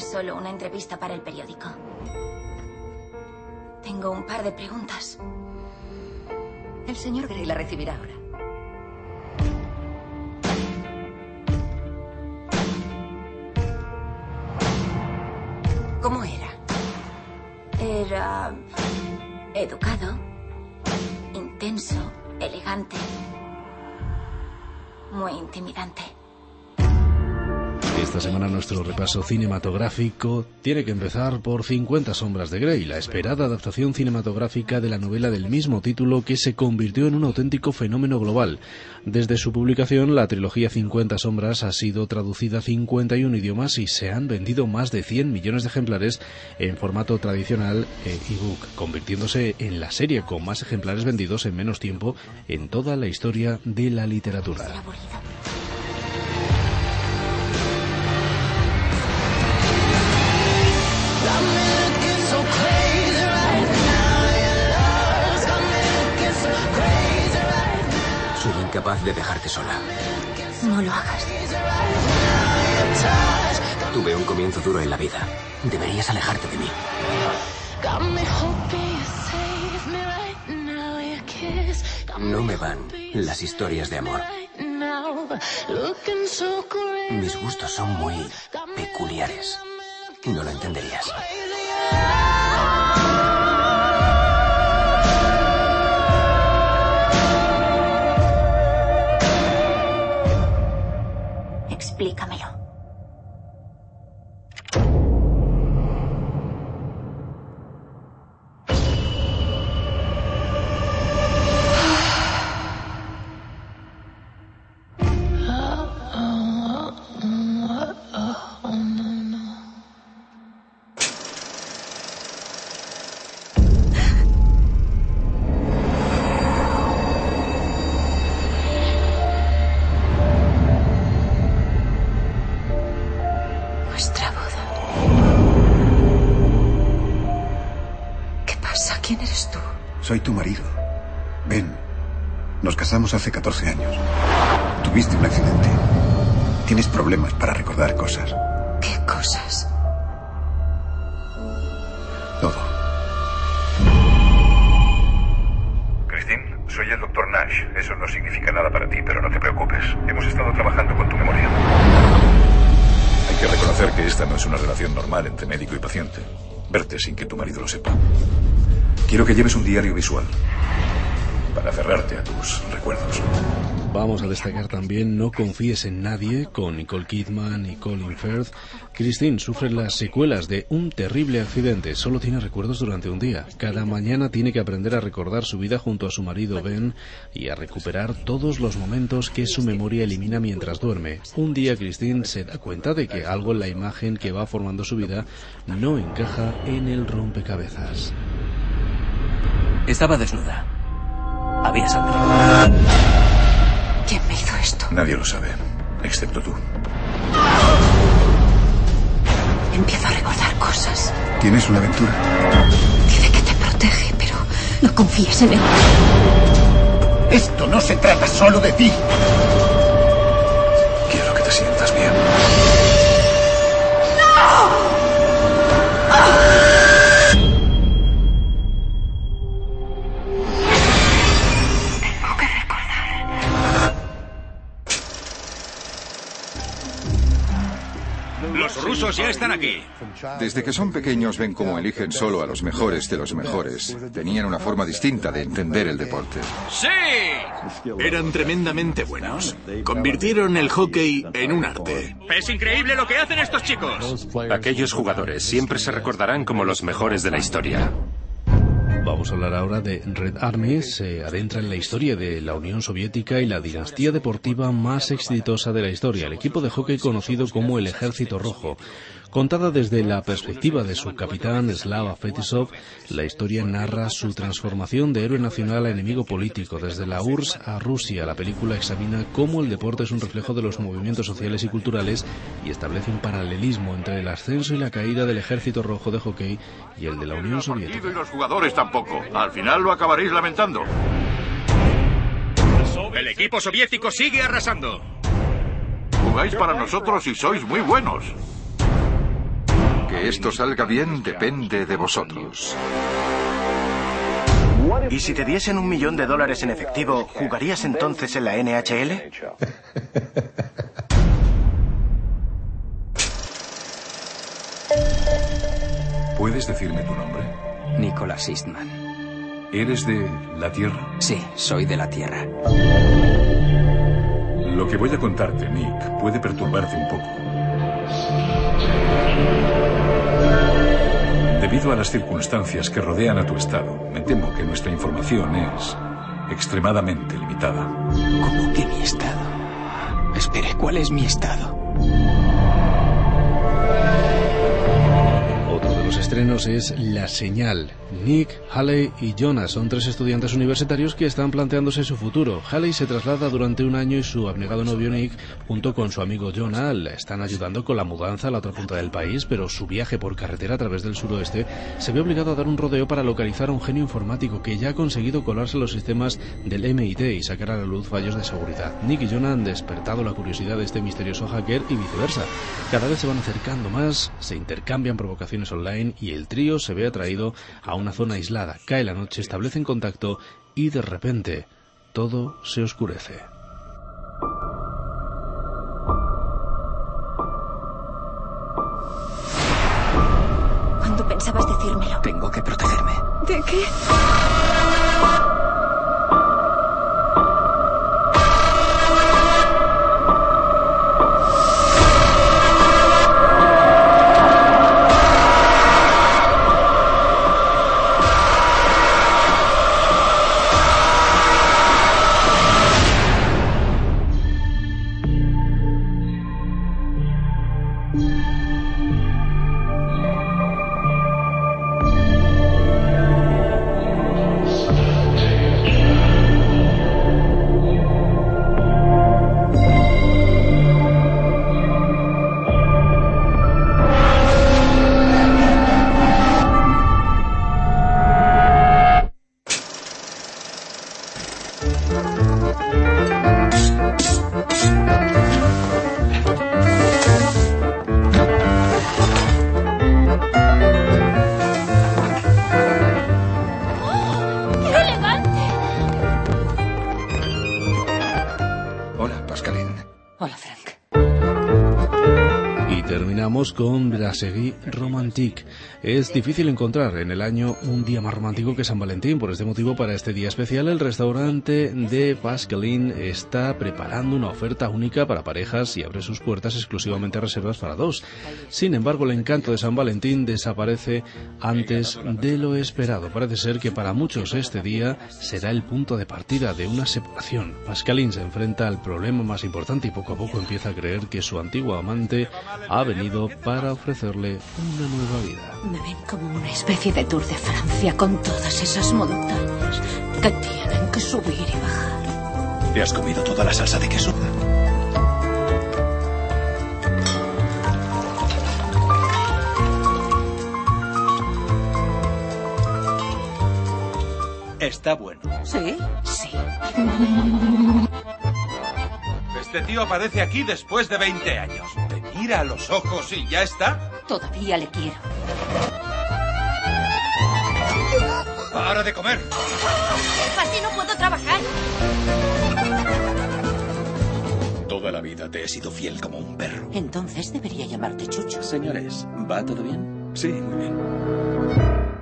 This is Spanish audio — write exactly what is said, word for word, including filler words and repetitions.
Es solo una entrevista para el periódico. Tengo un par de preguntas. El señor Grey la recibirá ahora. ¿Cómo era? Era educado, intenso, elegante, muy intimidante. Esta semana nuestro repaso cinematográfico tiene que empezar por cincuenta sombras de Grey, la esperada adaptación cinematográfica de la novela del mismo título que se convirtió en un auténtico fenómeno global. Desde su publicación, la trilogía cincuenta sombras ha sido traducida a cincuenta y un idiomas y se han vendido más de cien millones de ejemplares en formato tradicional e ebook, convirtiéndose en la serie con más ejemplares vendidos en menos tiempo en toda la historia de la literatura. Soy incapaz de dejarte sola. No lo hagas. Tuve un comienzo duro en la vida. Deberías alejarte de mí. No me van las historias de amor. Mis gustos son muy peculiares. No lo entenderías. Explícamelo. Soy tu marido. Ben. Nos casamos hace catorce años. Tuviste un accidente. Tienes problemas para recordar cosas. ¿Qué cosas? Todo. Christine, soy el doctor Nash. Eso no significa nada para ti, pero no te preocupes. Hemos estado trabajando con tu memoria. Hay que reconocer que esta no es una relación normal entre médico y paciente. Verte sin que tu marido lo sepa. Quiero que lleves un diario visual para aferrarte a tus recuerdos. Vamos a destacar también No confíes en nadie, con Nicole Kidman y Colin Firth. Christine sufre las secuelas de un terrible accidente. Solo tiene recuerdos durante un día. Cada mañana tiene que aprender a recordar su vida junto a su marido Ben y a recuperar todos los momentos que su memoria elimina mientras duerme. Un día Christine se da cuenta de que algo en la imagen que va formando su vida no encaja en el rompecabezas. Estaba desnuda. Había sangre. ¿Quién me hizo esto? Nadie lo sabe, excepto tú. Empiezo a recordar cosas. ¿Tienes una aventura? Dice que te protege, pero no confíes en él. Esto no se trata solo de ti. Quiero que te sientas bien. ¡No! ¡Ah! Los rusos ya están aquí. Desde que son pequeños ven cómo eligen solo a los mejores de los mejores. Tenían una forma distinta de entender el deporte. ¡Sí! Eran tremendamente buenos. Convirtieron el hockey en un arte. ¡Es increíble lo que hacen estos chicos! Aquellos jugadores siempre se recordarán como los mejores de la historia. Vamos a hablar ahora de Red Army. Se adentra en la historia de la Unión Soviética y la dinastía deportiva más exitosa de la historia, el equipo de hockey conocido como el Ejército Rojo. Contada desde la perspectiva de su capitán Slava Fetisov, la historia narra su transformación de héroe nacional a enemigo político. Desde la U R S S a Rusia, la película examina cómo el deporte es un reflejo de los movimientos sociales y culturales y establece un paralelismo entre el ascenso y la caída del Ejército Rojo de hockey y el de la Unión Soviética. Y los jugadores tampoco. Al final lo acabaréis lamentando. El equipo soviético sigue arrasando. Jugáis para nosotros y sois muy buenos. Que esto salga bien depende de vosotros. ¿Y si te diesen un millón de dólares en efectivo, jugarías entonces en la N H L? ¿Puedes decirme tu nombre? Nicholas Eastman. ¿Eres de la Tierra? Sí, soy de la Tierra. Lo que voy a contarte, Nick, puede perturbarte un poco. Debido a las circunstancias que rodean a tu estado, me temo que nuestra información es extremadamente limitada. ¿Cómo que mi estado? Espere, ¿cuál es mi estado? Otro de los estrenos es La Señal. Nick, Haley y Jonas son tres estudiantes universitarios que están planteándose su futuro. Haley se traslada durante un año y su abnegado novio Nick, junto con su amigo Jonah, le están ayudando con la mudanza a la otra punta del país, pero su viaje por carretera a través del suroeste se ve obligado a dar un rodeo para localizar a un genio informático que ya ha conseguido colarse en los sistemas del M I T y sacar a la luz fallos de seguridad. Nick y Jonah han despertado la curiosidad de este misterioso hacker y viceversa. Cada vez se van acercando más, se intercambian provocaciones online y el trío se ve atraído a una zona aislada. Cae la noche, establecen contacto y de repente todo se oscurece. ¿Cuándo pensabas decírmelo? Tengo que protegerme. ¿De qué? Con Brasserie Romantique. Es difícil encontrar en el año un día más romántico que San Valentín. Por este motivo, para este día especial, el restaurante de Pascaline está preparando una oferta única para parejas y abre sus puertas exclusivamente a reservas para dos. Sin embargo, el encanto de San Valentín desaparece antes de lo esperado. Parece ser que para muchos este día será el punto de partida de una separación. Pascaline se enfrenta al problema más importante y poco a poco empieza a creer que su antiguo amante ha venido para ofrecerle una nueva vida. Me ven como una especie de Tour de Francia con todas esas montañas que tienen que subir y bajar. ¿Te has comido toda la salsa de queso? Está bueno. ¿Sí? Sí. Este tío aparece aquí después de veinte años. Te mira a los ojos y ya está. Todavía le quiero. ¡Para de comer! Así no puedo trabajar. Toda la vida te he sido fiel como un perro. Entonces debería llamarte Chucho. Señores, ¿va todo bien? Sí, muy bien.